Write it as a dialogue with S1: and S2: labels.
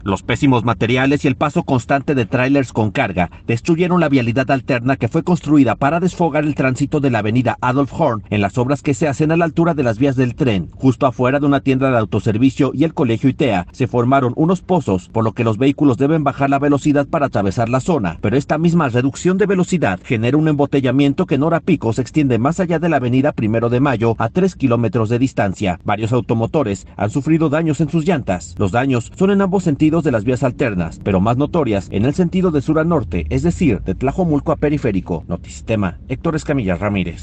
S1: Los pésimos materiales y el paso constante de tráilers con carga destruyeron la vialidad alterna que fue construida para desfogar el tránsito de la avenida Adolf Horn en las obras que se hacen a la altura de las vías del tren. Justo afuera de una tienda de autoservicio y el colegio ITEA se formaron unos pozos, por lo que los vehículos deben bajar la velocidad para atravesar la zona. Pero esta misma reducción de velocidad genera un embotellamiento que en hora pico se extiende más allá de la avenida 1 de Mayo a 3 kilómetros de distancia. Varios automotores han sufrido daños en sus llantas. Los daños son en ambos sentidos de las vías alternas, pero más notorias en el sentido de sur a norte, es decir, de Tlajomulco a Periférico. Notisistema, Héctor Escamilla Ramírez.